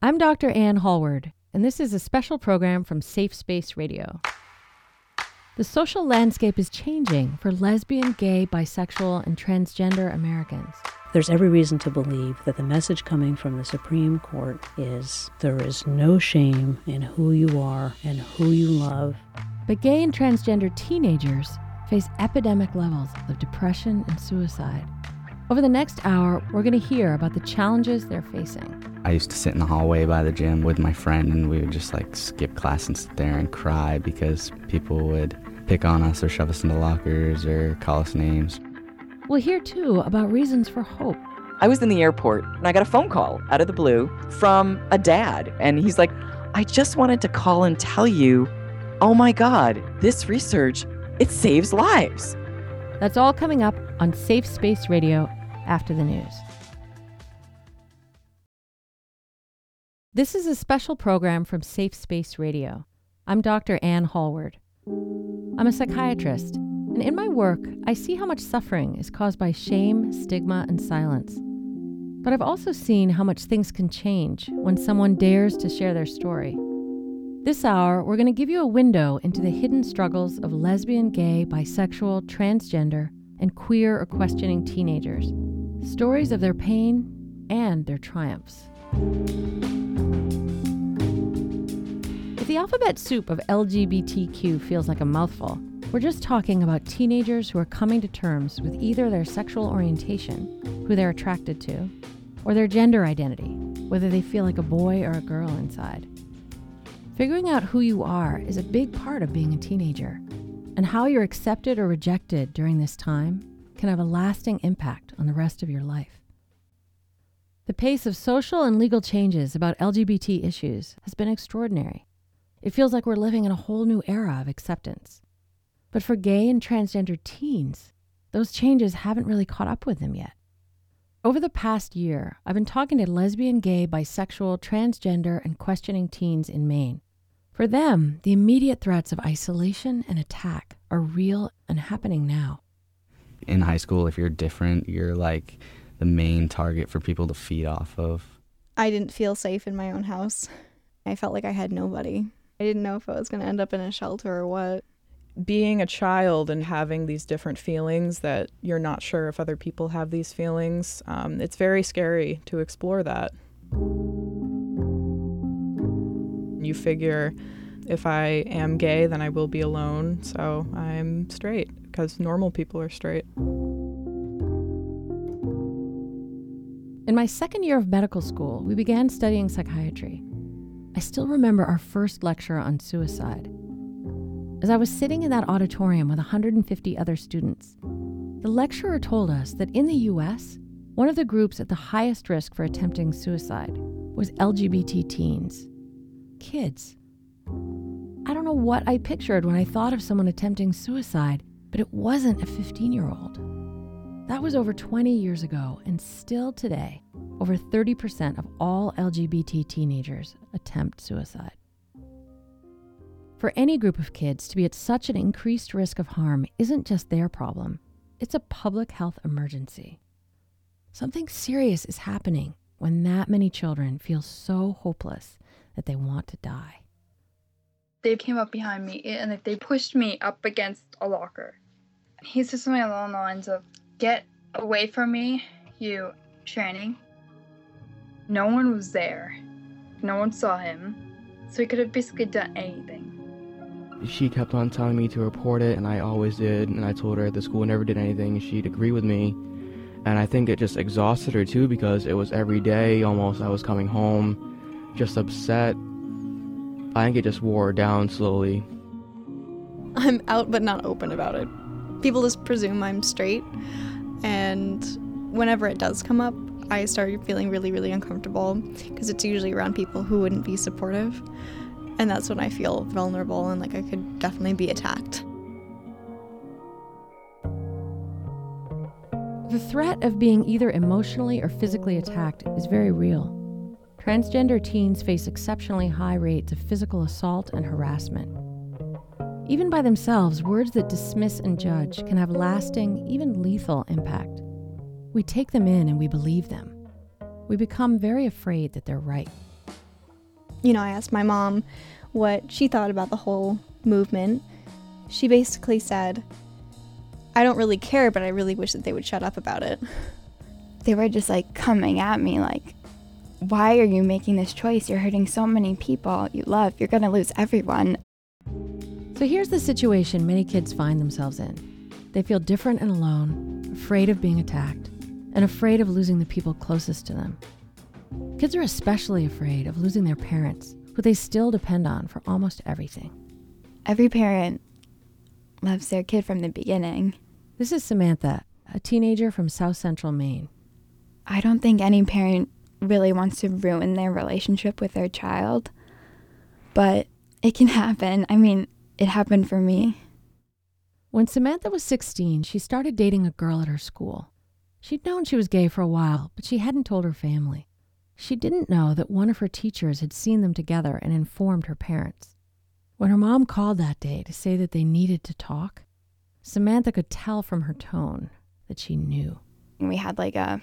I'm Dr. Ann Hallward, and this is a special program from Safe Space Radio. The social landscape is changing for lesbian, gay, bisexual, and transgender Americans. There's every reason to believe that the message coming from the Supreme Court is there is no shame in who you are and who you love. But gay and transgender teenagers face epidemic levels of depression and suicide. Over the next hour, we're going to hear about the challenges they're facing. I used to sit in the hallway by the gym with my friend, and we would just skip class and sit there and cry because people would pick on us or shove us into lockers or call us names. We'll hear, too, about reasons for hope. I was in the airport, and I got a phone call out of the blue from a dad, and he's like, I just wanted to call and tell you, oh my God, this research, it saves lives. That's all coming up on Safe Space Radio after the news. This is a special program from Safe Space Radio. I'm Dr. Ann Hallward. I'm a psychiatrist, and in my work, I see how much suffering is caused by shame, stigma, and silence. But I've also seen how much things can change when someone dares to share their story. This hour, we're going to give you a window into the hidden struggles of lesbian, gay, bisexual, transgender, and queer or questioning teenagers. Stories of their pain and their triumphs. If the alphabet soup of LGBTQ feels like a mouthful, we're just talking about teenagers who are coming to terms with either their sexual orientation, who they're attracted to, or their gender identity, whether they feel like a boy or a girl inside. Figuring out who you are is a big part of being a teenager, and how you're accepted or rejected during this time can have a lasting impact on the rest of your life. The pace of social and legal changes about LGBT issues has been extraordinary. It feels like we're living in a whole new era of acceptance. But for gay and transgender teens, those changes haven't really caught up with them yet. Over the past year, I've been talking to lesbian, gay, bisexual, transgender, and questioning teens in Maine. For them, the immediate threats of isolation and attack are real and happening now. In high school, if you're different, you're like the main target for people to feed off of. I didn't feel safe in my own house. I felt like I had nobody. I didn't know if I was going to end up in a shelter or what. Being a child and having these different feelings that you're not sure if other people have these feelings, it's very scary to explore that. You figure if I am gay, then I will be alone, so I'm straight because normal people are straight. In my second year of medical school, we began studying psychiatry. I still remember our first lecture on suicide. As I was sitting in that auditorium with 150 other students, the lecturer told us that in the U.S., one of the groups at the highest risk for attempting suicide was LGBT teens. Kids. I don't know what I pictured when I thought of someone attempting suicide, but it wasn't a 15-year-old. That was over 20 years ago, and still today, over 30% of all LGBT teenagers attempt suicide. For any group of kids to be at such an increased risk of harm isn't just their problem, it's a public health emergency. Something serious is happening when that many children feel so hopeless that they want to die. They came up behind me and they pushed me up against a locker. He said something along the lines of, "Get away from me, you tranny." No one was there. No one saw him. So he could have basically done anything. She kept on telling me to report it, and I always did, and I told her the school never did anything, and she'd agree with me. And I think it just exhausted her too, because it was every day almost I was coming home just upset. I think it just wore her down slowly. I'm out but not open about it. People just presume I'm straight, and whenever it does come up, I start feeling really, really uncomfortable because it's usually around people who wouldn't be supportive. And that's when I feel vulnerable and like I could definitely be attacked. The threat of being either emotionally or physically attacked is very real. Transgender teens face exceptionally high rates of physical assault and harassment. Even by themselves, words that dismiss and judge can have lasting, even lethal impact. We take them in and we believe them. We become very afraid that they're right. I asked my mom what she thought about the whole movement. She basically said, I don't really care, but I really wish that they would shut up about it. They were just like coming at me like, why are you making this choice? You're hurting so many people you love. You're going to lose everyone. So here's the situation many kids find themselves in. They feel different and alone, afraid of being attacked, and afraid of losing the people closest to them. Kids are especially afraid of losing their parents, who they still depend on for almost everything. Every parent loves their kid from the beginning. This is Samantha, a teenager from South Central Maine. I don't think any parent really wants to ruin their relationship with their child, but it can happen. I mean, it happened for me. When Samantha was 16, she started dating a girl at her school. She'd known she was gay for a while, but she hadn't told her family. She didn't know that one of her teachers had seen them together and informed her parents. When her mom called that day to say that they needed to talk, Samantha could tell from her tone that she knew. We had like a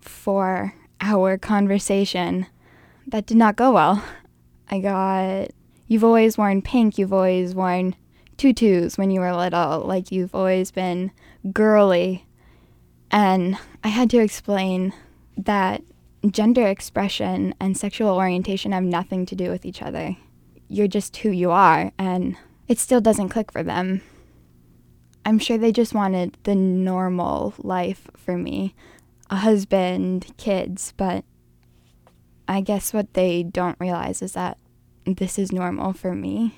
4-hour conversation that did not go well. I got, you've always worn pink, you've always worn tutus when you were little, like you've always been girly. And I had to explain that gender expression and sexual orientation have nothing to do with each other. You're just who you are, and it still doesn't click for them. I'm sure they just wanted the normal life for me, a husband, kids, but I guess what they don't realize is that this is normal for me.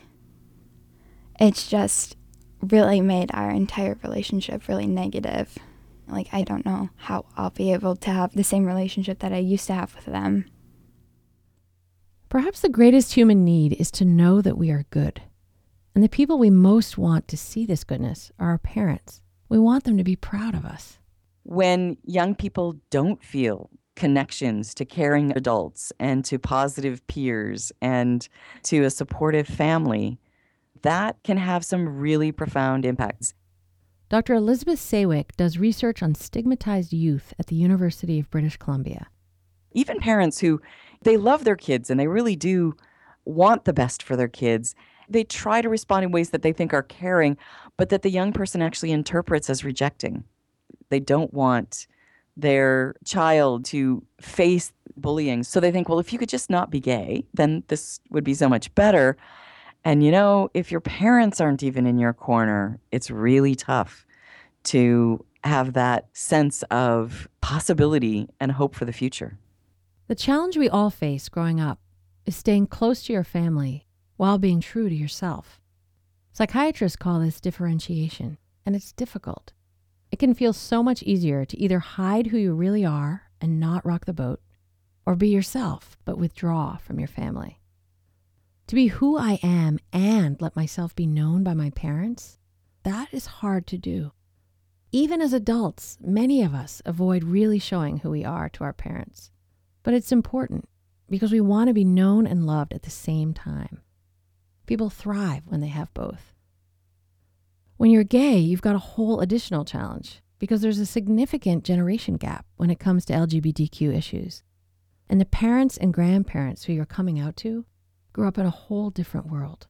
It's just really made our entire relationship really negative. Like, I don't know how I'll be able to have the same relationship that I used to have with them. Perhaps the greatest human need is to know that we are good. And the people we most want to see this goodness are our parents. We want them to be proud of us. When young people don't feel connections to caring adults and to positive peers and to a supportive family, that can have some really profound impacts. Dr. Elizabeth Saywick does research on stigmatized youth at the University of British Columbia. Even parents who, they love their kids and they really do want the best for their kids, they try to respond in ways that they think are caring, but that the young person actually interprets as rejecting. They don't want their child to face bullying. So they think, well, if you could just not be gay, then this would be so much better. And if your parents aren't even in your corner, it's really tough to have that sense of possibility and hope for the future. The challenge we all face growing up is staying close to your family while being true to yourself. Psychiatrists call this differentiation, and it's difficult. It can feel so much easier to either hide who you really are and not rock the boat, or be yourself but withdraw from your family. To be who I am and let myself be known by my parents, that is hard to do. Even as adults, many of us avoid really showing who we are to our parents. But it's important because we want to be known and loved at the same time. People thrive when they have both. When you're gay, you've got a whole additional challenge because there's a significant generation gap when it comes to LGBTQ issues. And the parents and grandparents who you're coming out to grew up in a whole different world.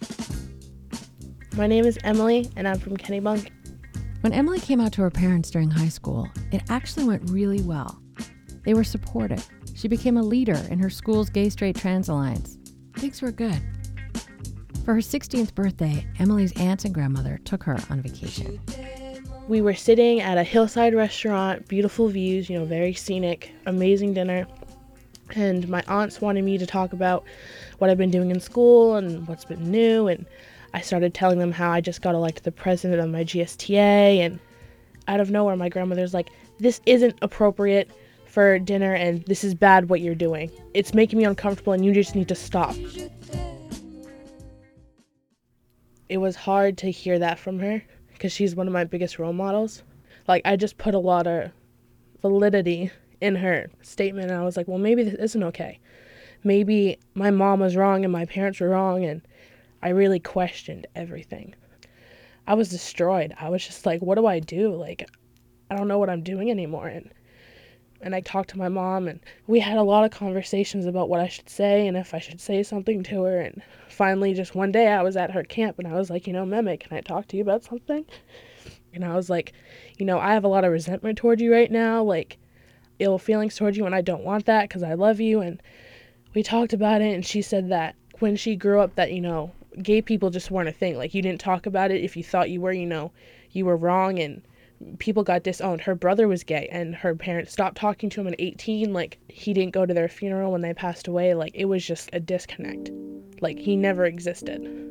My name is Emily, and I'm from Kennebunk. When Emily came out to her parents during high school, it actually went really well. They were supportive. She became a leader in her school's Gay Straight Trans Alliance. Things were good. For her 16th birthday, Emily's aunts and grandmother took her on vacation. We were sitting at a hillside restaurant, beautiful views, very scenic, amazing dinner. And my aunts wanted me to talk about what I've been doing in school and what's been new. And I started telling them how I just got elected the president of my GSTA. And out of nowhere, my grandmother's like, this isn't appropriate for dinner and this is bad what you're doing. It's making me uncomfortable and you just need to stop. It was hard to hear that from her because she's one of my biggest role models. Like, I just put a lot of validity in her statement, and I was like, well, maybe this isn't okay. Maybe my mom was wrong and my parents were wrong, and I really questioned everything. I was destroyed. I was just like, what do I do? Like, I don't know what I'm doing anymore. And I talked to my mom, and we had a lot of conversations about what I should say and if I should say something to her. And finally, just one day I was at her camp and I was like, Meme, can I talk to you about something? And I was like, I have a lot of resentment toward you right now, like ill feelings toward you, and I don't want that because I love you. And we talked about it, and she said that when she grew up that, gay people just weren't a thing. Like, you didn't talk about it. If you thought you were, you were wrong, and people got disowned. Her brother was gay, and her parents stopped talking to him at 18. Like, he didn't go to their funeral when they passed away. Like, it was just a disconnect. Like, he never existed.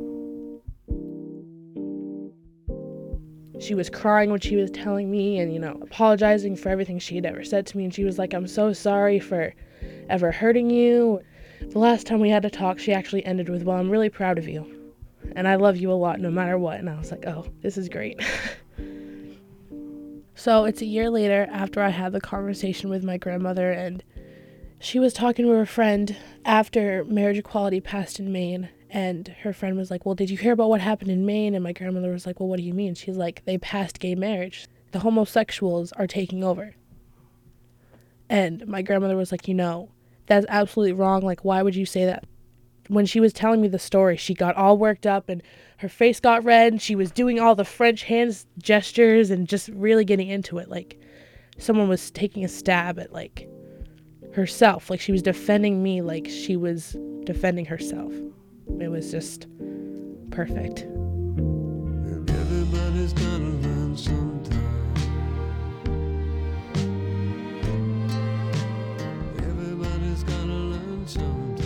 She was crying when she was telling me and, apologizing for everything she had ever said to me. And she was like, I'm so sorry for ever hurting you. The last time we had to talk, she actually ended with, well, I'm really proud of you. And I love you a lot no matter what. And I was like, oh, this is great. So it's a year later after I had the conversation with my grandmother, and she was talking to her friend after marriage equality passed in Maine. And her friend was like, well, did you hear about what happened in Maine? And my grandmother was like, well, what do you mean? She's like, they passed gay marriage. The homosexuals are taking over. And my grandmother was like, that's absolutely wrong. Like, why would you say that? When she was telling me the story, she got all worked up and her face got red and she was doing all the French hands gestures and just really getting into it. Like someone was taking a stab at like herself. Like she was defending me like she was defending herself. It was just perfect. And everybody's gonna learn sometime. Everybody's gonna learn sometime.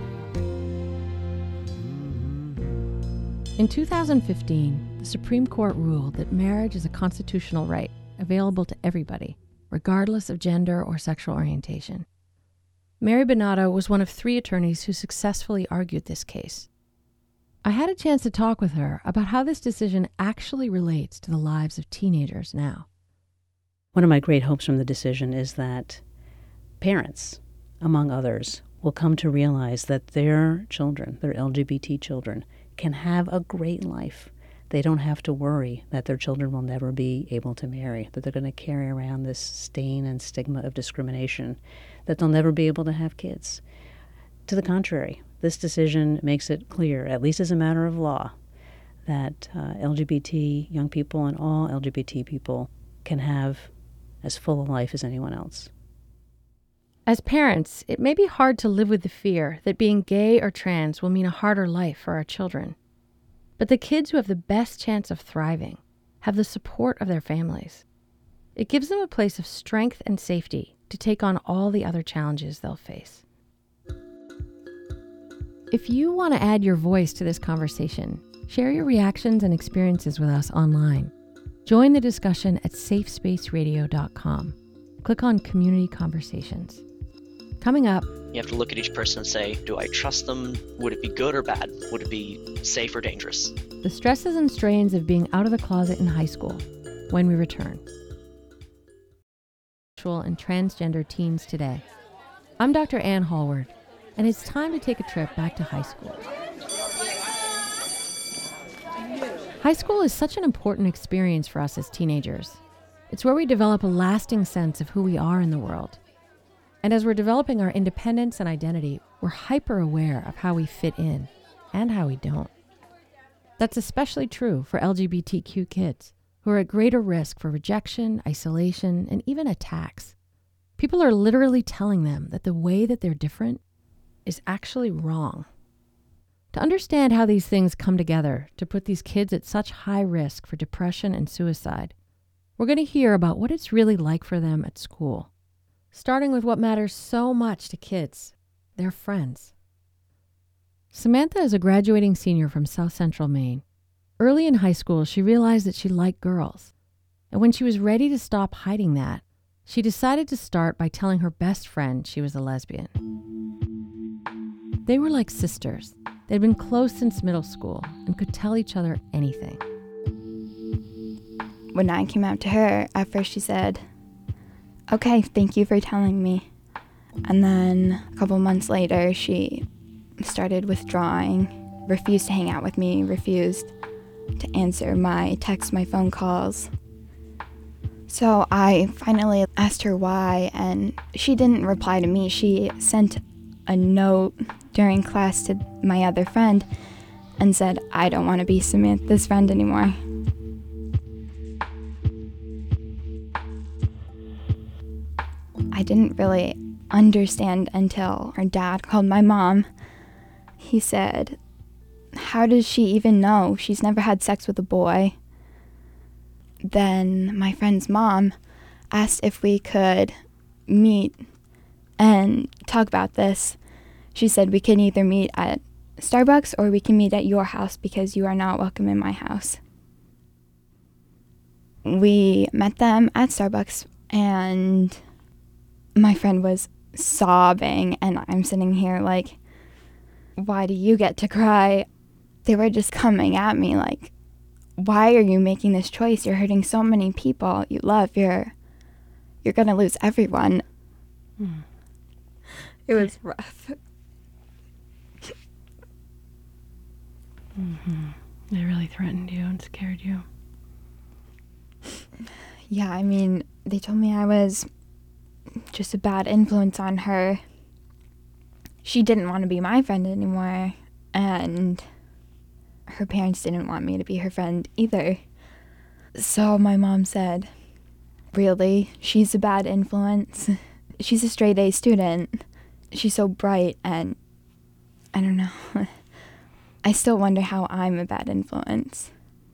In 2015, the Supreme Court ruled that marriage is a constitutional right available to everybody, regardless of gender or sexual orientation. Mary Bonato was one of 3 attorneys who successfully argued this case. I had a chance to talk with her about how this decision actually relates to the lives of teenagers now. One of my great hopes from the decision is that parents, among others, will come to realize that their children, their LGBT children, can have a great life. They don't have to worry that their children will never be able to marry, that they're going to carry around this stain and stigma of discrimination, that they'll never be able to have kids. To the contrary, this decision makes it clear, at least as a matter of law, that LGBT young people and all LGBT people can have as full a life as anyone else. As parents, it may be hard to live with the fear that being gay or trans will mean a harder life for our children. But the kids who have the best chance of thriving have the support of their families. It gives them a place of strength and safety to take on all the other challenges they'll face. If you want to add your voice to this conversation, share your reactions and experiences with us online. Join the discussion at safespaceradio.com. Click on Community Conversations. Coming up, you have to look at each person and say, do I trust them? Would it be good or bad? Would it be safe or dangerous? the stresses and strains of being out of the closet in high school, when we return. And transgender teens today. I'm Dr. Ann Hallward, and it's time to take a trip back to high school. High school is such an important experience for us as teenagers. It's where we develop a lasting sense of who we are in the world. And as we're developing our independence and identity, we're hyper aware of how we fit in and how we don't. That's especially true for LGBTQ kids, who are at greater risk for rejection, isolation, and even attacks. People are literally telling them that the way that they're different is actually wrong. To understand how these things come together to put these kids at such high risk for depression and suicide, we're going to hear about what it's really like for them at school, starting with what matters so much to kids, their friends. Samantha is a graduating senior from South Central Maine. Early in high school, she realized that she liked girls. And when she was ready to stop hiding that, she decided to start by telling her best friend she was a lesbian. They were like sisters. They'd been close since middle school and could tell each other anything. When I came out to her, at first she said, "Okay, thank you for telling me." And then a couple months later, she started withdrawing, refused to hang out with me, refused to answer my texts, my phone calls. So I finally asked her why, and she didn't reply to me. She sent a note during class to my other friend and said, I don't want to be Samantha's friend anymore. I didn't really understand until her dad called my mom. He said, how does she even know? She's never had sex with a boy. Then my friend's mom asked if we could meet and talk about this. She said we can either meet at Starbucks or we can meet at your house because you are not welcome in my house. We met them at Starbucks and my friend was sobbing and I'm sitting here like, why do you get to cry? They were just coming at me like, why are you making this choice? You're hurting so many people you love. You're gonna lose everyone. It was rough. They really threatened you and scared you. Yeah, I mean, they told me I was just a bad influence on her. She didn't want to be my friend anymore, and her parents didn't want me to be her friend either. So my mom said, really? She's a bad influence? She's a straight A student. She's so bright, and I don't know. I still wonder how I'm a bad influence.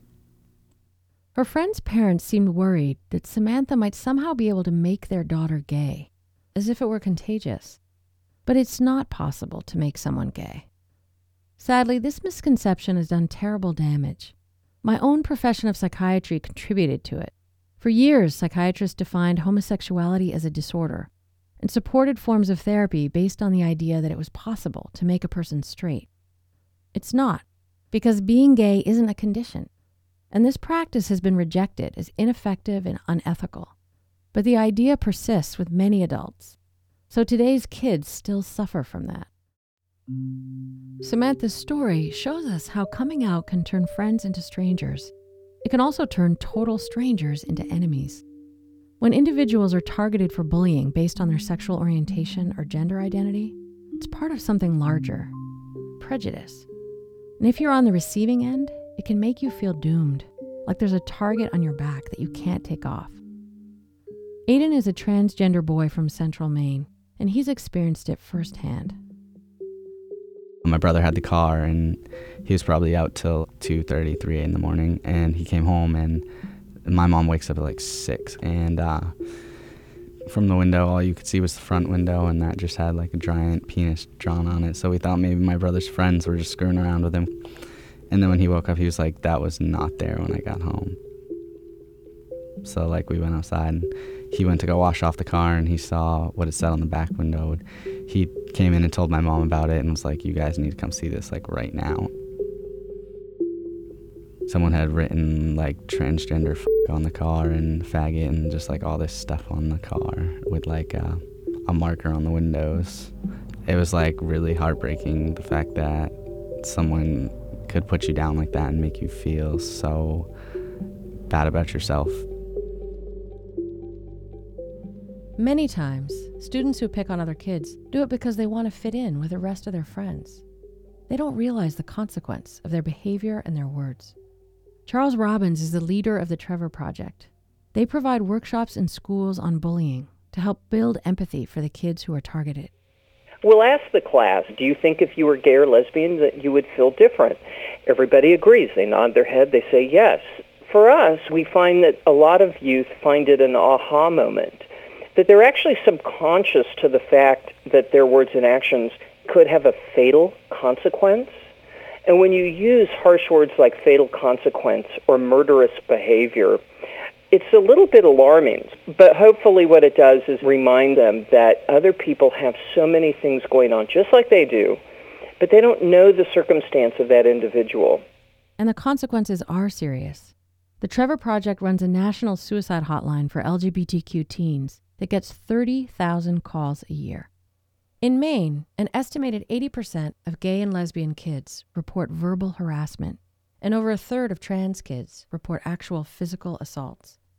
Her friend's parents seemed worried that Samantha might somehow be able to make their daughter gay, as if it were contagious. But it's not possible to make someone gay. Sadly, this misconception has done terrible damage. My own profession of psychiatry contributed to it. For years, psychiatrists defined homosexuality as a disorder and supported forms of therapy based on the idea that it was possible to make a person straight. It's not, because being gay isn't a condition, and this practice has been rejected as ineffective and unethical. But the idea persists with many adults, so today's kids still suffer from that. Samantha's story shows us how coming out can turn friends into strangers. It can also turn total strangers into enemies. When individuals are targeted for bullying based on their sexual orientation or gender identity, it's part of something larger, prejudice. And if you're on the receiving end, it can make you feel doomed, like there's a target on your back that you can't take off. Aiden is a transgender boy from Central Maine, and he's experienced it firsthand. My brother had the car, and he was probably out till 2:30, 3 in the morning, and he came home, and my mom wakes up at like 6, and from the window, all you could see was the front window, and that just had like a giant penis drawn on it, so we thought maybe my brother's friends were just screwing around with him. And then when he woke up, he was like, that was not there when I got home. So like we went outside, and he went to go wash off the car, and he saw what it said on the back window. He came in and told my mom about it and was like, you guys need to come see this like right now. Someone had written like transgender on the car and faggot and just like all this stuff on the car with like a marker on the windows. It was like really heartbreaking, the fact that someone could put you down like that and make you feel so bad about yourself. Many times, students who pick on other kids do it because they want to fit in with the rest of their friends. They don't realize the consequence of their behavior and their words. Charles Robbins is the leader of the Trevor Project. They provide workshops in schools on bullying to help build empathy for the kids who are targeted. We'll ask the class, do you think if you were gay or lesbian that you would feel different? Everybody agrees. They nod their head. They say yes. For us, we find that a lot of youth find it an aha moment, that they're actually subconscious to the fact that their words and actions could have a fatal consequence. And when you use harsh words like fatal consequence or murderous behavior, it's a little bit alarming. But hopefully what it does is remind them that other people have so many things going on just like they do, but they don't know the circumstance of that individual. And the consequences are serious. The Trevor Project runs a national suicide hotline for LGBTQ teens that gets 30,000 calls a year. In Maine, an estimated 80% of gay and lesbian kids report verbal harassment, and over a third of trans kids report actual physical assaults.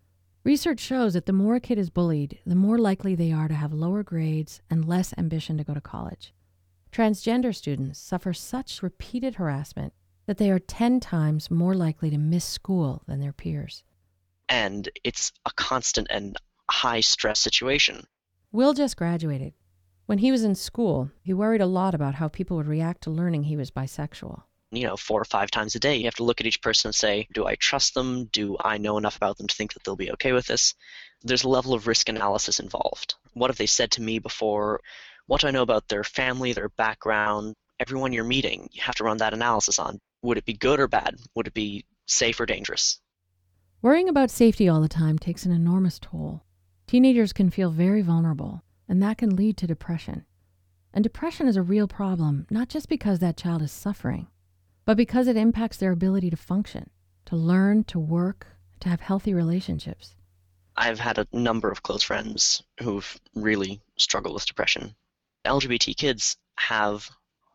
Research shows that the more a kid is bullied, the more likely they are to have lower grades and less ambition to go to college. Transgender students suffer such repeated harassment that they are 10 times more likely to miss school than their peers. And it's a constant and high-stress situation. Will just graduated. When he was in school, he worried a lot about how people would react to learning he was bisexual. 4 or 5 times a day, you have to look at each person and say, do I trust them? Do I know enough about them to think that they'll be okay with this? There's a level of risk analysis involved. What have they said to me before? What do I know about their family, their background? Everyone you're meeting, you have to run that analysis on. Would it be good or bad? Would it be safe or dangerous? Worrying about safety all the time takes an enormous toll. Teenagers can feel very vulnerable, and that can lead to depression. And depression is a real problem, not just because that child is suffering, but because it impacts their ability to function, to learn, to work, to have healthy relationships. I've had a number of close friends who've really struggled with depression. LGBT kids have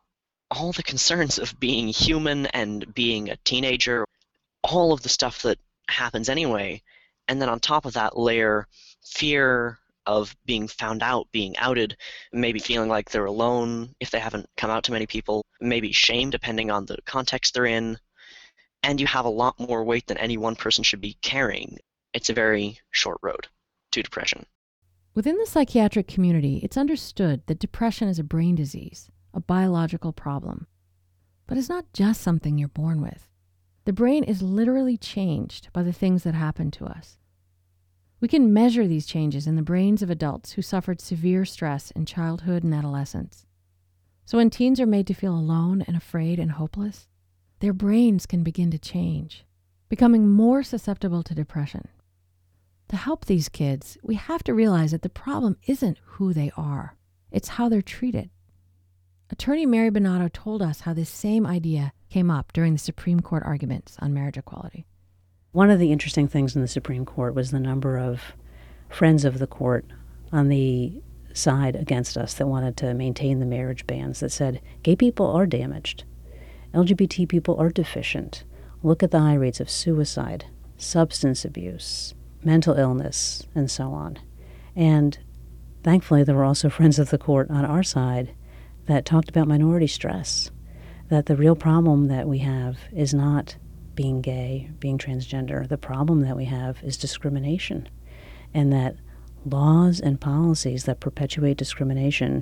all the concerns of being human and being a teenager, all of the stuff that happens anyway, and then on top of that layer fear of being found out, being outed, maybe feeling like they're alone if they haven't come out to many people, maybe shame depending on the context they're in, and you have a lot more weight than any one person should be carrying. It's a very short road to depression. Within the psychiatric community, it's understood that depression is a brain disease, a biological problem. But it's not just something you're born with. The brain is literally changed by the things that happen to us. We can measure these changes in the brains of adults who suffered severe stress in childhood and adolescence. So when teens are made to feel alone and afraid and hopeless, their brains can begin to change, becoming more susceptible to depression. To help these kids, we have to realize that the problem isn't who they are, it's how they're treated. Attorney Mary Bonato told us how this same idea came up during the Supreme Court arguments on marriage equality. One of the interesting things in the Supreme Court was the number of friends of the court on the side against us that wanted to maintain the marriage bans, that said gay people are damaged, LGBT people are deficient. Look at the high rates of suicide, substance abuse, mental illness, and so on. And thankfully, there were also friends of the court on our side that talked about minority stress, that the real problem that we have is not being gay, being transgender. The problem that we have is discrimination, and that laws and policies that perpetuate discrimination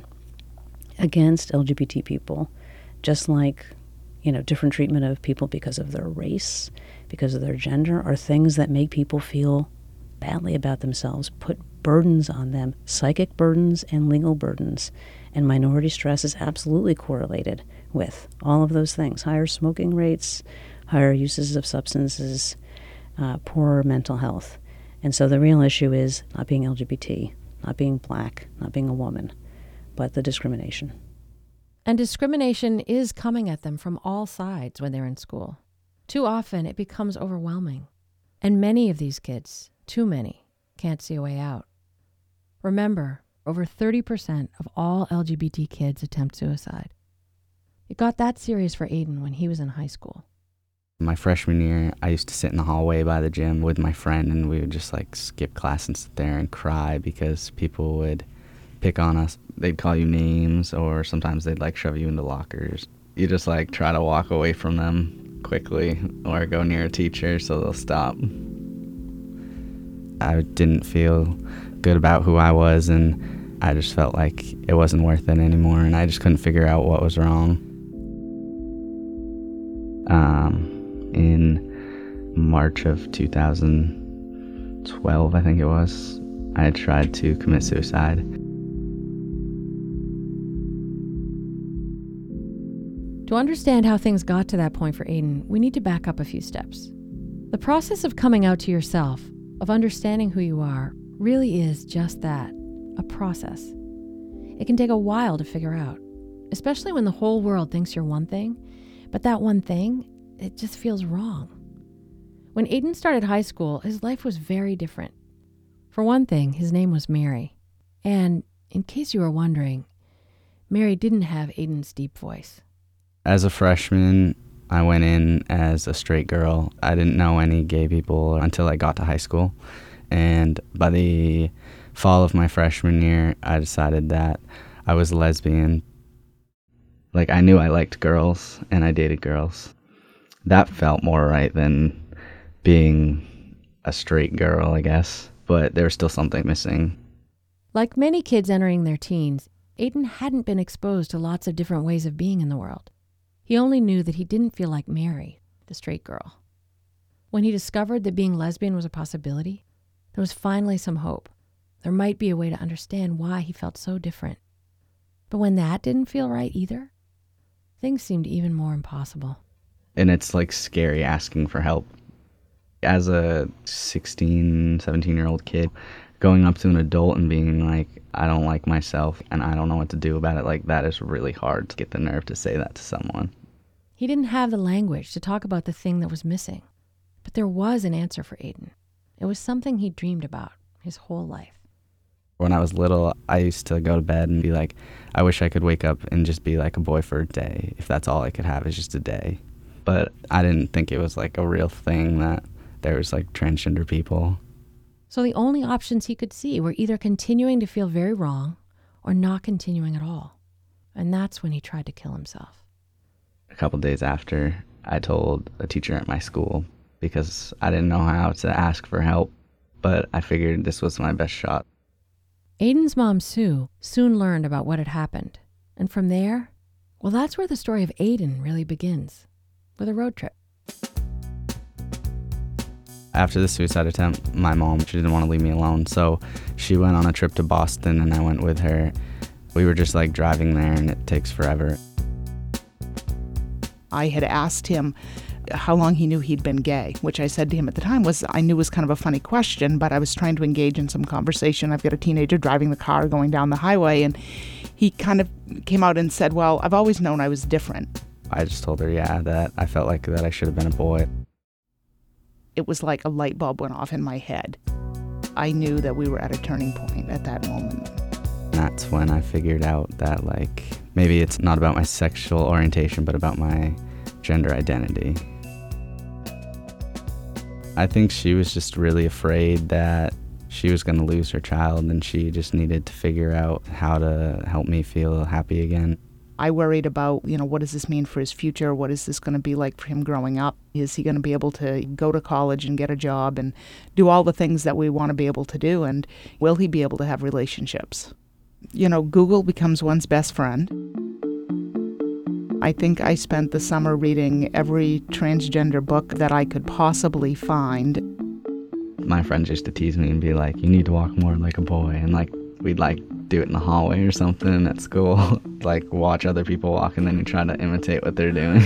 against LGBT people, just like, different treatment of people because of their race, because of their gender, are things that make people feel badly about themselves, put burdens on them, psychic burdens and legal burdens. And minority stress is absolutely correlated with all of those things: higher smoking rates, higher uses of substances, poorer mental health. And so the real issue is not being LGBT, not being black, not being a woman, but the discrimination. And discrimination is coming at them from all sides when they're in school. Too often it becomes overwhelming. And many of these kids, too many, can't see a way out. Remember, over 30% of all LGBT kids attempt suicide. It got that serious for Aiden when he was in high school. My freshman year, I used to sit in the hallway by the gym with my friend, and we would just skip class and sit there and cry because people would pick on us. They'd call you names, or sometimes they'd shove you into lockers. You just try to walk away from them quickly or go near a teacher so they'll stop. I didn't feel good about who I was, and I just felt like it wasn't worth it anymore, and I just couldn't figure out what was wrong. In March of 2012, I think it was, I tried to commit suicide. To understand how things got to that point for Aiden, we need to back up a few steps. The process of coming out to yourself, of understanding who you are, really is just that, a process. It can take a while to figure out, especially when the whole world thinks you're one thing, but that one thing, it just feels wrong. When Aiden started high school, his life was very different. For one thing, his name was Mary. And in case you were wondering, Mary didn't have Aiden's deep voice. As a freshman, I went in as a straight girl. I didn't know any gay people until I got to high school. And by the fall of my freshman year, I decided that I was lesbian. Like, I knew I liked girls and I dated girls. That felt more right than being a straight girl, I guess. But there was still something missing. Like many kids entering their teens, Aiden hadn't been exposed to lots of different ways of being in the world. He only knew that he didn't feel like Mary, the straight girl. When he discovered that being lesbian was a possibility, there was finally some hope. There might be a way to understand why he felt so different. But when that didn't feel right either, things seemed even more impossible. And it's like scary asking for help. As a 16, 17-year-old kid, going up to an adult and being like, I don't like myself and I don't know what to do about it, like, that is really hard to get the nerve to say that to someone. He didn't have the language to talk about the thing that was missing. But there was an answer for Aiden. It was something he dreamed about his whole life. When I was little, I used to go to bed and be like, I wish I could wake up and just be like a boy for a day, if that's all I could have is just a day. But I didn't think it was like a real thing, that there was like transgender people. So the only options he could see were either continuing to feel very wrong or not continuing at all. And that's when he tried to kill himself. A couple days after, I told a teacher at my school because I didn't know how to ask for help, but I figured this was my best shot. Aiden's mom, Sue, soon learned about what had happened. And from there, well, that's where the story of Aiden really begins, with a road trip. After the suicide attempt, my mom, she didn't want to leave me alone, so she went on a trip to Boston and I went with her. We were just like driving there and it takes forever. I had asked him how long he knew he'd been gay, which I said to him at the time I knew was kind of a funny question, but I was trying to engage in some conversation. I've got a teenager driving the car going down the highway, and he kind of came out and said, well, I've always known I was different. I just told her, that I felt like that I should have been a boy. It was like a light bulb went off in my head. I knew that we were at a turning point at that moment. That's when I figured out that, like, maybe it's not about my sexual orientation, but about my gender identity. I think she was just really afraid that she was going to lose her child, and she just needed to figure out how to help me feel happy again. I worried about, what does this mean for his future? What is this going to be like for him growing up? Is he going to be able to go to college and get a job and do all the things that we want to be able to do? And will he be able to have relationships? Google becomes one's best friend. I think I spent the summer reading every transgender book that I could possibly find. My friends used to tease me and be like, you need to walk more like a boy. And we'd do it in the hallway or something at school. Watch other people walk and then you try to imitate what they're doing.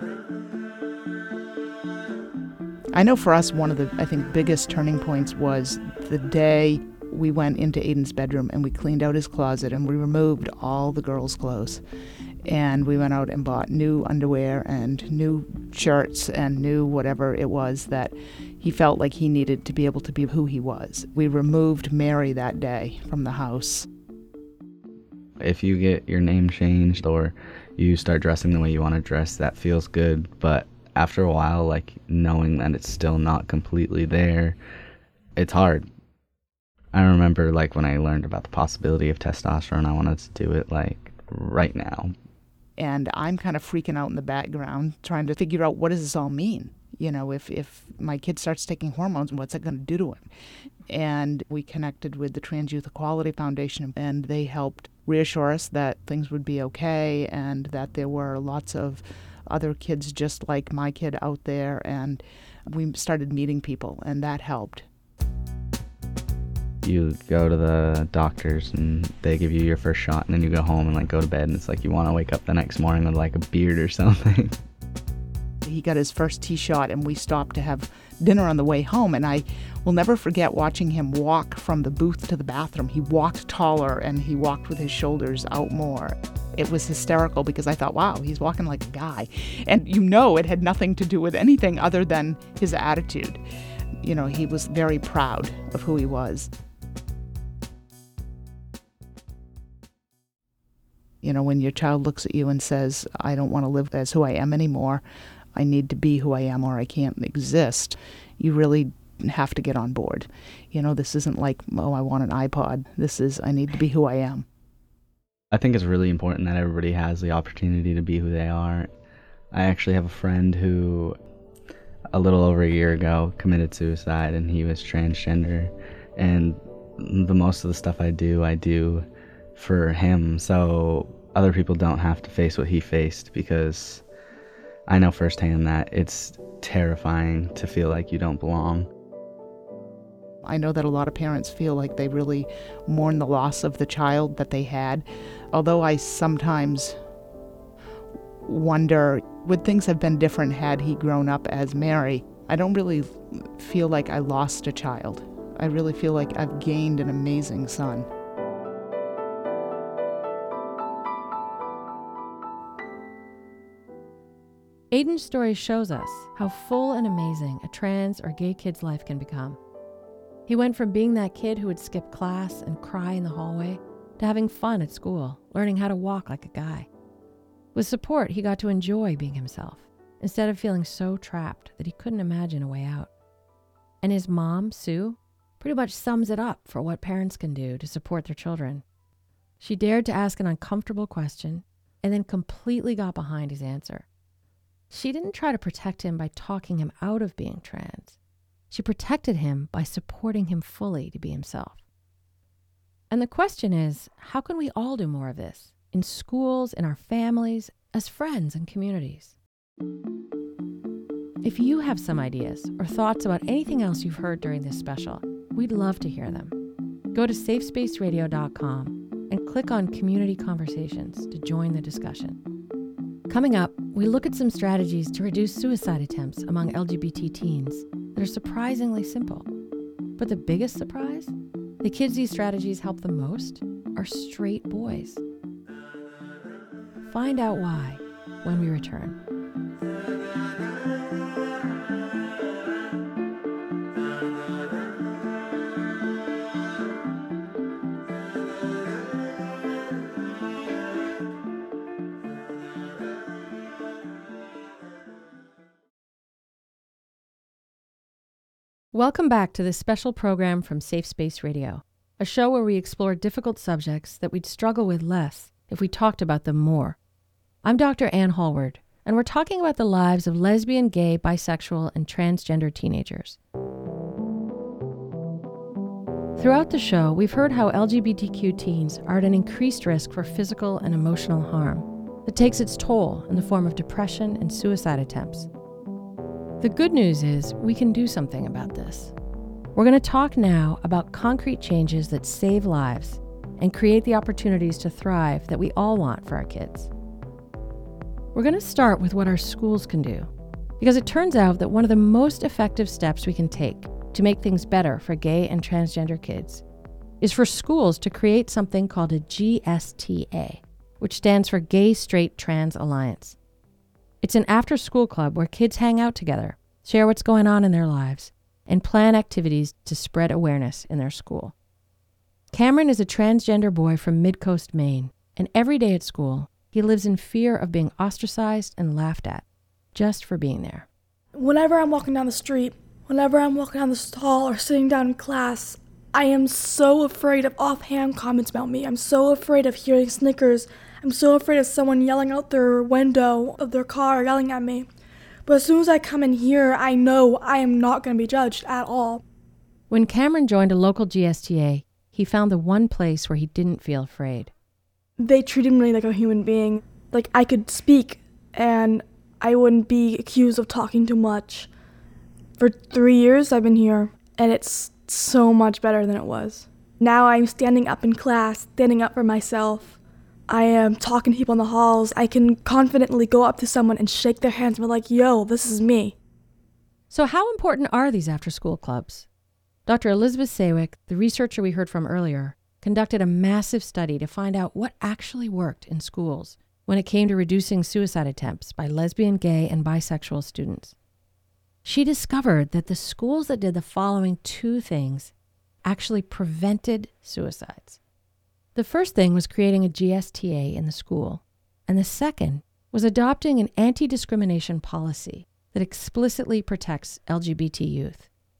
I know for us, one of the, biggest turning points was the day we went into Aiden's bedroom and we cleaned out his closet and we removed all the girls' clothes. And we went out and bought new underwear and new shirts and new whatever it was that he felt like he needed to be able to be who he was. We removed Mary that day from the house. If you get your name changed or you start dressing the way you want to dress, that feels good. But after a while, knowing that it's still not completely there, it's hard. I remember when I learned about the possibility of testosterone, I wanted to do it right now. And I'm kind of freaking out in the background, trying to figure out what does this all mean? If my kid starts taking hormones, what's it going to do to him? And we connected with the Trans Youth Equality Foundation, and they helped reassure us that things would be okay and that there were lots of other kids just like my kid out there. And we started meeting people, and that helped. You go to the doctors and they give you your first shot, and then you go home and go to bed, and it's you want to wake up the next morning with a beard or something. He got his first T-shot and we stopped to have dinner on the way home, and I will never forget watching him walk from the booth to the bathroom. He walked taller and he walked with his shoulders out more. It was hysterical because I thought, wow, he's walking like a guy. And it had nothing to do with anything other than his attitude. He was very proud of who he was. When your child looks at you and says, I don't want to live as who I am anymore, I need to be who I am or I can't exist, you really have to get on board. This isn't like, oh, I want an iPod. This is, I need to be who I am. I think it's really important that everybody has the opportunity to be who they are. I actually have a friend who, a little over a year ago, committed suicide, and he was transgender. And the most of the stuff I do for him, so other people don't have to face what he faced, because I know firsthand that it's terrifying to feel like you don't belong. I know that a lot of parents feel like they really mourn the loss of the child that they had. Although I sometimes wonder, would things have been different had he grown up as Mary? I don't really feel like I lost a child. I really feel like I've gained an amazing son. Aiden's story shows us how full and amazing a trans or gay kid's life can become. He went from being that kid who would skip class and cry in the hallway to having fun at school, learning how to walk like a guy. With support, he got to enjoy being himself, instead of feeling so trapped that he couldn't imagine a way out. And his mom, Sue, pretty much sums it up for what parents can do to support their children. She dared to ask an uncomfortable question and then completely got behind his answer. She didn't try to protect him by talking him out of being trans. She protected him by supporting him fully to be himself. And the question is, how can we all do more of this? In schools, in our families, as friends and communities? If you have some ideas or thoughts about anything else you've heard during this special, we'd love to hear them. Go to safespaceradio.com and click on Community Conversations to join the discussion. Coming up, we look at some strategies to reduce suicide attempts among LGBT teens that are surprisingly simple. But the biggest surprise? The kids these strategies help the most are straight boys. Find out why when we return. Welcome back to this special program from Safe Space Radio, a show where we explore difficult subjects that we'd struggle with less if we talked about them more. I'm Dr. Ann Hallward, and we're talking about the lives of lesbian, gay, bisexual, and transgender teenagers. Throughout the show, we've heard how LGBTQ teens are at an increased risk for physical and emotional harm that takes its toll in the form of depression and suicide attempts. The good news is we can do something about this. We're going to talk now about concrete changes that save lives and create the opportunities to thrive that we all want for our kids. We're going to start with what our schools can do, because it turns out that one of the most effective steps we can take to make things better for gay and transgender kids is for schools to create something called a GSTA, which stands for Gay Straight Trans Alliance. It's an after-school club where kids hang out together, share what's going on in their lives, and plan activities to spread awareness in their school. Cameron is a transgender boy from Midcoast, Maine, and every day at school, he lives in fear of being ostracized and laughed at, just for being there. Whenever I'm walking down the street, whenever I'm walking down the hall or sitting down in class, I am so afraid of offhand comments about me. I'm so afraid of hearing snickers. I'm so afraid of someone yelling out their window of their car, yelling at me. But as soon as I come in here, I know I am not going to be judged at all. When Cameron joined a local GSTA, he found the one place where he didn't feel afraid. They treated me like a human being. Like I could speak and I wouldn't be accused of talking too much. For 3 years I've been here, and it's so much better than it was. Now I'm standing up in class, standing up for myself. I am talking to people in the halls. I can confidently go up to someone and shake their hands and be like, yo, this is me. So how important are these after-school clubs? Dr. Elizabeth Sawick, the researcher we heard from earlier, conducted a massive study to find out what actually worked in schools when it came to reducing suicide attempts by lesbian, gay, and bisexual students. She discovered that the schools that did the following two things actually prevented suicides. The first thing was creating a GSTA in the school, and the second was adopting an anti-discrimination policy that explicitly protects LGBT youth.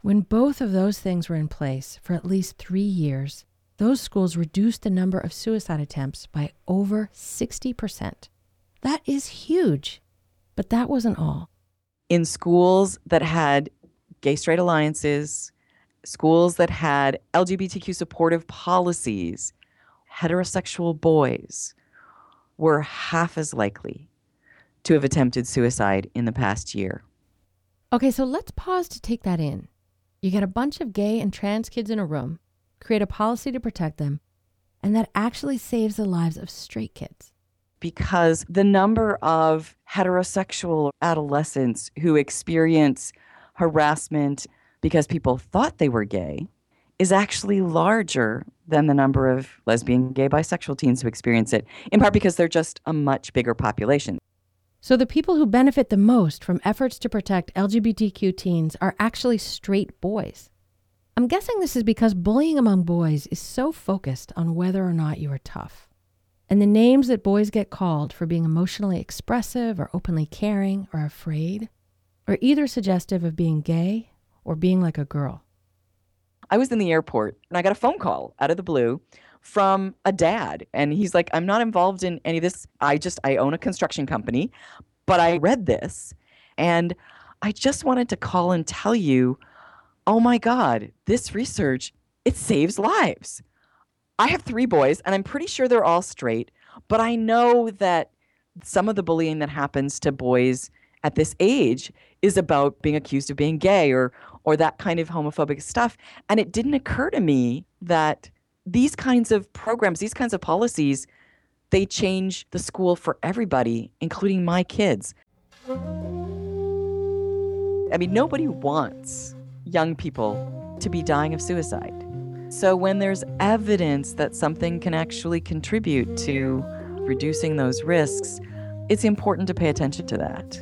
When both of those things were in place for at least 3 years, those schools reduced the number of suicide attempts by over 60%. That is huge. But that wasn't all. In schools that had gay-straight alliances, schools that had LGBTQ supportive policies, heterosexual boys were half as likely to have attempted suicide in the past year. Okay, so let's pause to take that in. You get a bunch of gay and trans kids in a room, create a policy to protect them, and that actually saves the lives of straight kids. Because the number of heterosexual adolescents who experience harassment because people thought they were gay is actually larger than the number of lesbian, gay, bisexual teens who experience it, in part because they're just a much bigger population. So the people who benefit the most from efforts to protect LGBTQ teens are actually straight boys. I'm guessing this is because bullying among boys is so focused on whether or not you are tough. And the names that boys get called for being emotionally expressive or openly caring or afraid are either suggestive of being gay or being like a girl. I was in the airport and I got a phone call out of the blue from a dad. And he's like, I'm not involved in any of this. I own a construction company, but I read this and I just wanted to call and tell you, oh my God, this research, it saves lives. I have 3 boys and I'm pretty sure they're all straight, but I know that some of the bullying that happens to boys at this age is about being accused of being gay or that kind of homophobic stuff. And it didn't occur to me that these kinds of programs, these kinds of policies, they change the school for everybody, including my kids. I mean, nobody wants young people to be dying of suicide. So when there's evidence that something can actually contribute to reducing those risks, it's important to pay attention to that.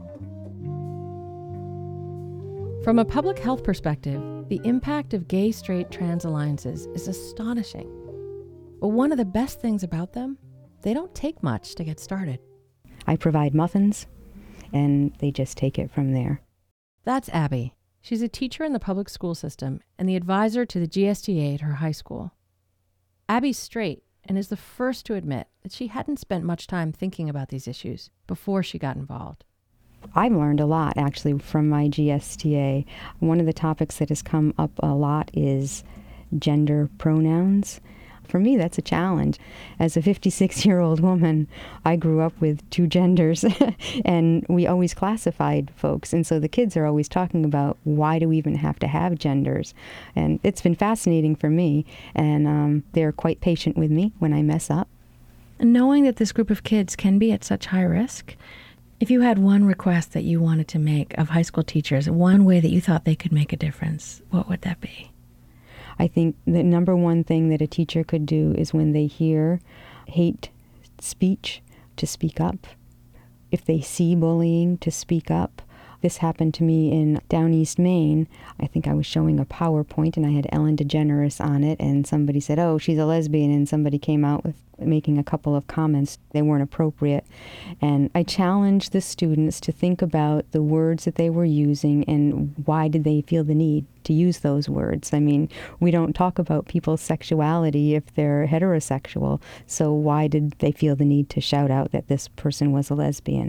From a public health perspective, the impact of gay, straight, trans alliances is astonishing. But one of the best things about them, they don't take much to get started. I provide muffins, and they just take it from there. That's Abby. She's a teacher in the public school system and the advisor to the GSTA at her high school. Abby's straight and is the first to admit that she hadn't spent much time thinking about these issues before she got involved. I've learned a lot, actually, from my GSTA. One of the topics that has come up a lot is gender pronouns. For me, that's a challenge. As a 56-year-old woman, I grew up with 2 genders, and we always classified folks. And so the kids are always talking about, why do we even have to have genders? And it's been fascinating for me, and they're quite patient with me when I mess up. And knowing that this group of kids can be at such high risk, if you had one request that you wanted to make of high school teachers, one way that you thought they could make a difference, what would that be? I think the number one thing that a teacher could do is when they hear hate speech, to speak up. If they see bullying, to speak up. This happened to me in Down East Maine. I think I was showing a PowerPoint and I had Ellen DeGeneres on it, and somebody said, oh, she's a lesbian, and somebody came out with making a couple of comments. They weren't appropriate. And I challenged the students to think about the words that they were using and why did they feel the need to use those words. I mean, we don't talk about people's sexuality if they're heterosexual, so why did they feel the need to shout out that this person was a lesbian?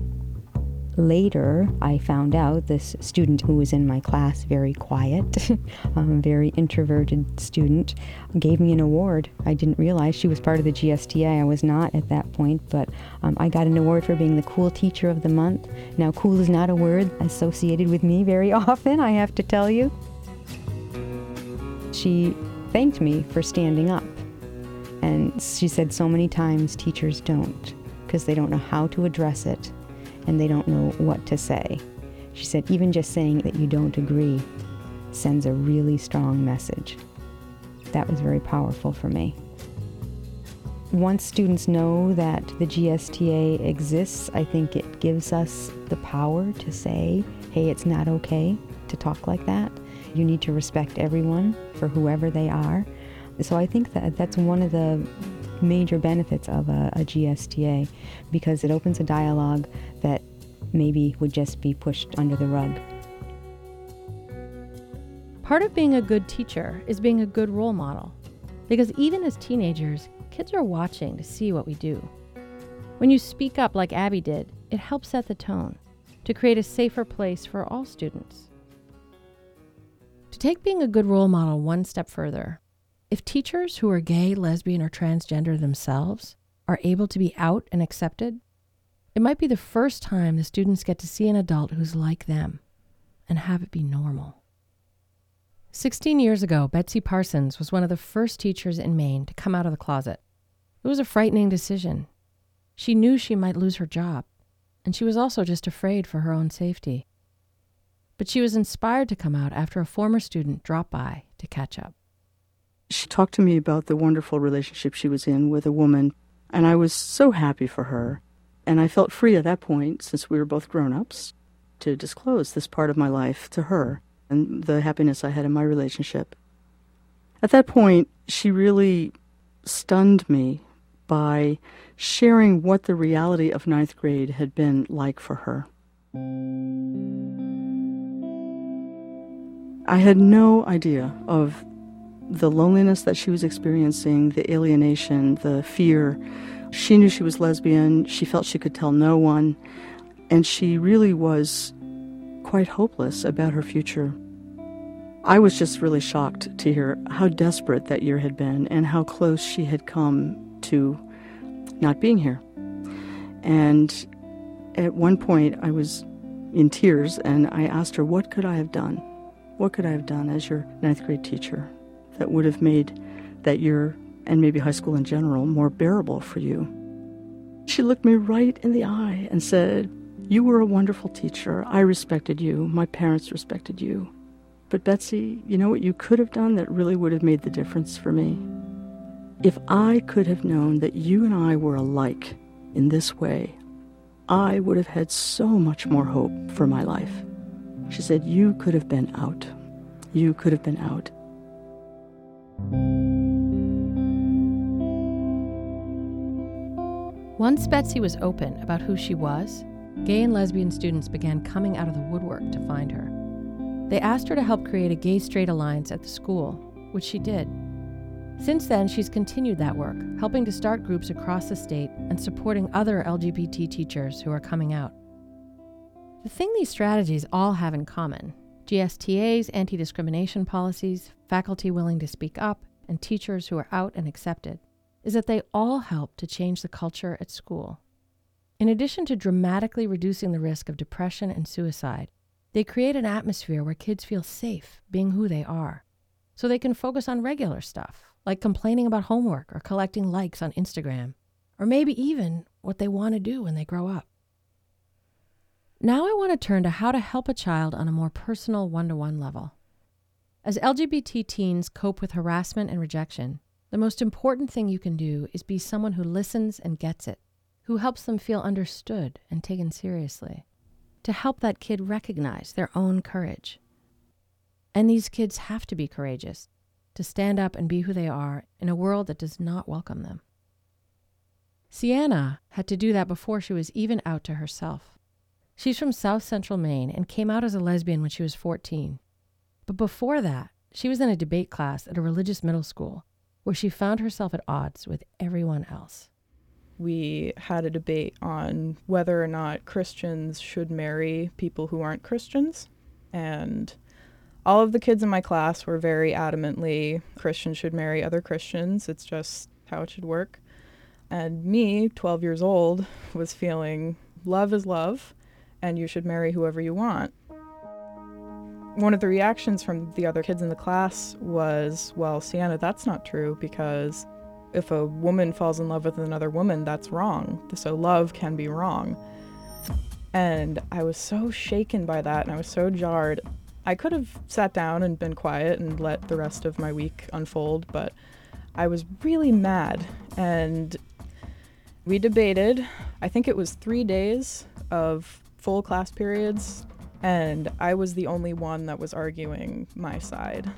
Later, I found out this student who was in my class, very quiet, very introverted student, gave me an award. I didn't realize she was part of the GSTA. I was not at that point, but I got an award for being the cool teacher of the month. Now, cool is not a word associated with me very often, I have to tell you. She thanked me for standing up. And she said so many times teachers don't, because they don't know how to address it. And they don't know what to say. She said, even just saying that you don't agree sends a really strong message. That was very powerful for me. Once students know that the GSTA exists, I think it gives us the power to say, hey, it's not okay to talk like that. You need to respect everyone for whoever they are. So I think that that's one of the major benefits of a GSTA, because it opens a dialogue that maybe would just be pushed under the rug. Part of being a good teacher is being a good role model, because even as teenagers, kids are watching to see what we do. When you speak up like Abby did, it helps set the tone to create a safer place for all students. To take being a good role model one step further, if teachers who are gay, lesbian, or transgender themselves are able to be out and accepted, it might be the first time the students get to see an adult who's like them and have it be normal. 16 years ago, Betsy Parsons was one of the first teachers in Maine to come out of the closet. It was a frightening decision. She knew she might lose her job, and she was also just afraid for her own safety. But she was inspired to come out after a former student dropped by to catch up. She talked to me about the wonderful relationship she was in with a woman, and I was so happy for her. And I felt free at that point, since we were both grown-ups, to disclose this part of my life to her and the happiness I had in my relationship. At that point, she really stunned me by sharing what the reality of 9th grade had been like for her. I had no idea of the loneliness that she was experiencing, the alienation, the fear. She knew she was lesbian. She felt she could tell no one. And she really was quite hopeless about her future. I was just really shocked to hear how desperate that year had been and how close she had come to not being here. And at one point I was in tears and I asked her, what could I have done? What could I have done as your 9th grade teacher that would have made that year, and maybe high school in general, more bearable for you? She looked me right in the eye and said, you were a wonderful teacher. I respected you. My parents respected you. But Betsy, you know what you could have done that really would have made the difference for me? If I could have known that you and I were alike in this way, I would have had so much more hope for my life. She said, you could have been out. You could have been out. Once Betsy was open about who she was, gay and lesbian students began coming out of the woodwork to find her. They asked her to help create a gay-straight alliance at the school, which she did. Since then, she's continued that work, helping to start groups across the state and supporting other LGBT teachers who are coming out. The thing these strategies all have in common, GSTA's anti-discrimination policies, faculty willing to speak up, and teachers who are out and accepted, is that they all help to change the culture at school. In addition to dramatically reducing the risk of depression and suicide, they create an atmosphere where kids feel safe being who they are, so they can focus on regular stuff, like complaining about homework or collecting likes on Instagram, or maybe even what they want to do when they grow up. Now I want to turn to how to help a child on a more personal one-to-one level. As LGBT teens cope with harassment and rejection, the most important thing you can do is be someone who listens and gets it, who helps them feel understood and taken seriously, to help that kid recognize their own courage. And these kids have to be courageous, to stand up and be who they are in a world that does not welcome them. Sienna had to do that before she was even out to herself. She's from South Central Maine and came out as a lesbian when she was 14. But before that, she was in a debate class at a religious middle school where she found herself at odds with everyone else. We had a debate on whether or not Christians should marry people who aren't Christians. And all of the kids in my class were very adamantly, Christians should marry other Christians. It's just how it should work. And me, 12 years old, was feeling love is love, and you should marry whoever you want. One of the reactions from the other kids in the class was, well, Sienna, that's not true, because if a woman falls in love with another woman, that's wrong. So love can be wrong. And I was so shaken by that, and I was so jarred. I could have sat down and been quiet and let the rest of my week unfold, but I was really mad. And we debated. I think it was 3 days of full class periods, and I was the only one that was arguing my side.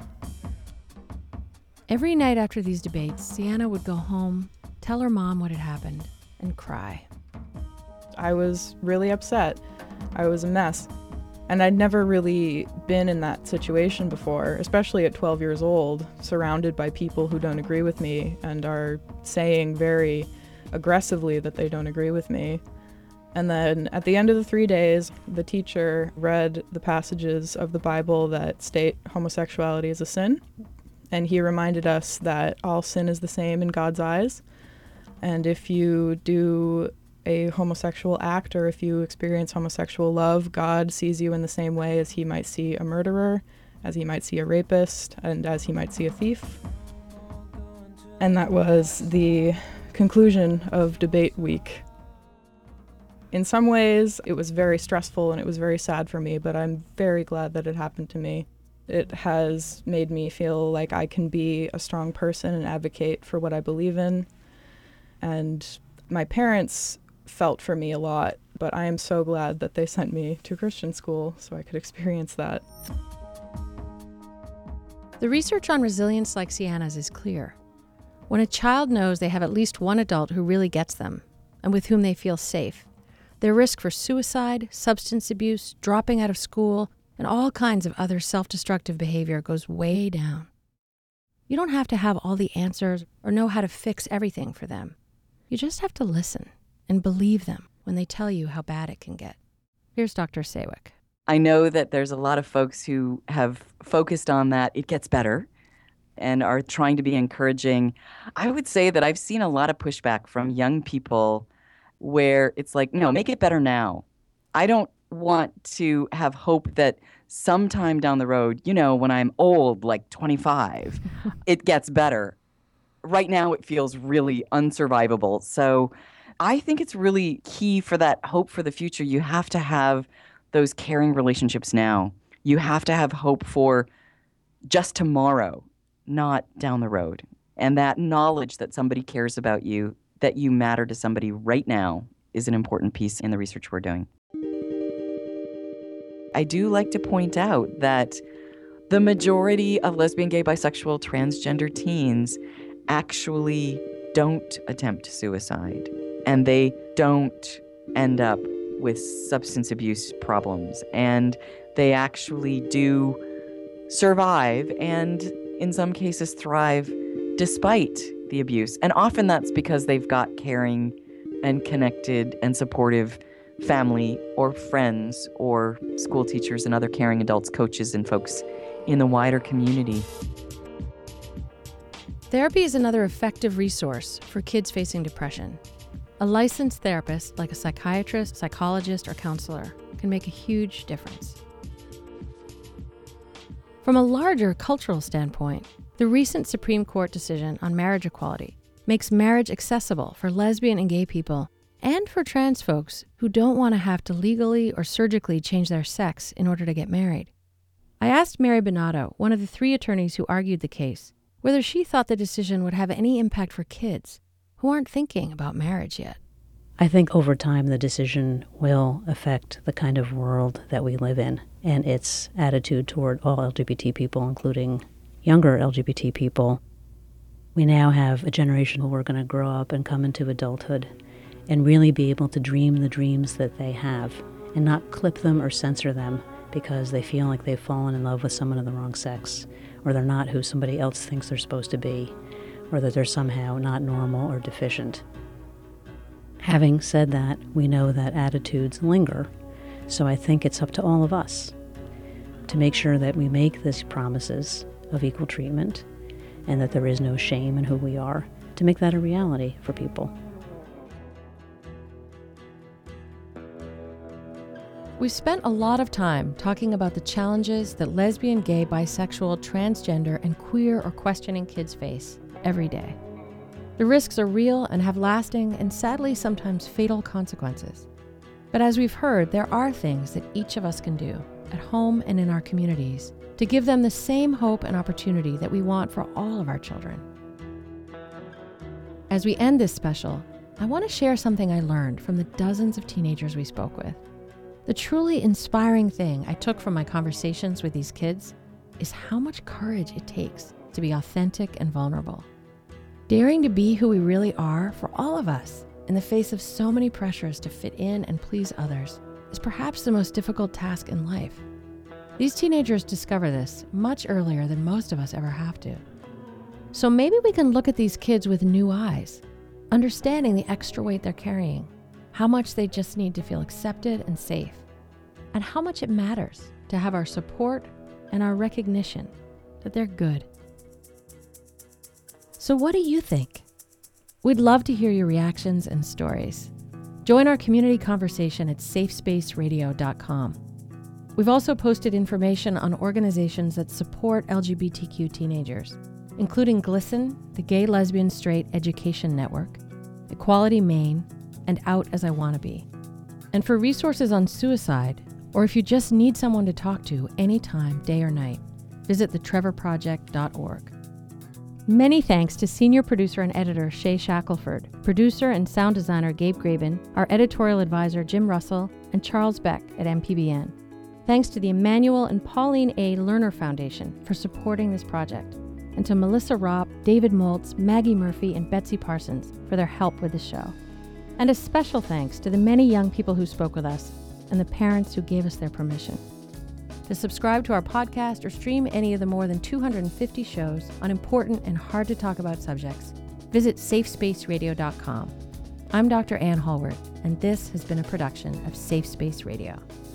Every night after these debates, Sienna would go home, tell her mom what had happened, and cry. I was really upset. I was a mess. And I'd never really been in that situation before, especially at 12 years old, surrounded by people who don't agree with me and are saying very aggressively that they don't agree with me. And then at the end of the 3 days, the teacher read the passages of the Bible that state homosexuality is a sin. And he reminded us that all sin is the same in God's eyes. And if you do a homosexual act or if you experience homosexual love, God sees you in the same way as he might see a murderer, as he might see a rapist, and as he might see a thief. And that was the conclusion of debate week. In some ways, it was very stressful and it was very sad for me, but I'm very glad that it happened to me. It has made me feel like I can be a strong person and advocate for what I believe in. And my parents felt for me a lot, but I am so glad that they sent me to Christian school so I could experience that. The research on resilience like Sienna's is clear. When a child knows they have at least one adult who really gets them and with whom they feel safe, their risk for suicide, substance abuse, dropping out of school, and all kinds of other self-destructive behavior goes way down. You don't have to have all the answers or know how to fix everything for them. You just have to listen and believe them when they tell you how bad it can get. Here's Dr. Saywick. I know that there's a lot of folks who have focused on that it gets better and are trying to be encouraging. I would say that I've seen a lot of pushback from young people where it's like, no, make it better now. I don't want to have hope that sometime down the road, when I'm old, like 25, it gets better. Right now, it feels really unsurvivable. So I think it's really key for that hope for the future. You have to have those caring relationships now. You have to have hope for just tomorrow, not down the road. And that knowledge that somebody cares about you, that you matter to somebody right now, is an important piece in the research we're doing. I do like to point out that the majority of lesbian, gay, bisexual, transgender teens actually don't attempt suicide, and they don't end up with substance abuse problems, and they actually do survive and in some cases thrive despite the abuse. And often that's because they've got caring and connected and supportive family or friends or school teachers and other caring adults, coaches, and folks in the wider community. Therapy is another effective resource for kids facing depression. A licensed therapist, like a psychiatrist, psychologist, or counselor, can make a huge difference. From a larger cultural standpoint, the recent Supreme Court decision on marriage equality makes marriage accessible for lesbian and gay people and for trans folks who don't want to have to legally or surgically change their sex in order to get married. I asked Mary Bonato, one of the 3 attorneys who argued the case, whether she thought the decision would have any impact for kids who aren't thinking about marriage yet. I think over time the decision will affect the kind of world that we live in and its attitude toward all LGBT people, including younger LGBT people. We now have a generation who are going to grow up and come into adulthood and really be able to dream the dreams that they have and not clip them or censor them because they feel like they've fallen in love with someone of the wrong sex, or they're not who somebody else thinks they're supposed to be, or that they're somehow not normal or deficient. Having said that, we know that attitudes linger, so I think it's up to all of us to make sure that we make these promises of equal treatment and that there is no shame in who we are, to make that a reality for people. We've spent a lot of time talking about the challenges that lesbian, gay, bisexual, transgender, and queer or questioning kids face every day. The risks are real and have lasting and sadly sometimes fatal consequences. But as we've heard, there are things that each of us can do at home and in our communities to give them the same hope and opportunity that we want for all of our children. As we end this special, I want to share something I learned from the dozens of teenagers we spoke with. The truly inspiring thing I took from my conversations with these kids is how much courage it takes to be authentic and vulnerable. Daring to be who we really are for all of us in the face of so many pressures to fit in and please others is perhaps the most difficult task in life. These teenagers discover this much earlier than most of us ever have to. So maybe we can look at these kids with new eyes, understanding the extra weight they're carrying, how much they just need to feel accepted and safe, and how much it matters to have our support and our recognition that they're good. So what do you think? We'd love to hear your reactions and stories. Join our community conversation at safespaceradio.com. We've also posted information on organizations that support LGBTQ teenagers, including GLSEN, the Gay, Lesbian, Straight Education Network, Equality Maine, and Out As I Wanna Be. And for resources on suicide, or if you just need someone to talk to anytime, day or night, visit thetrevorproject.org. Many thanks to senior producer and editor Shay Shackelford, producer and sound designer Gabe Graben, our editorial advisor Jim Russell, and Charles Beck at MPBN. Thanks to the Emmanuel and Pauline A. Lerner Foundation for supporting this project, and to Melissa Ropp, David Moltz, Maggie Murphy, and Betsy Parsons for their help with the show. And a special thanks to the many young people who spoke with us and the parents who gave us their permission. To subscribe to our podcast or stream any of the more than 250 shows on important and hard to talk about subjects, visit safespaceradio.com. I'm Dr. Ann Hallworth, and this has been a production of Safe Space Radio.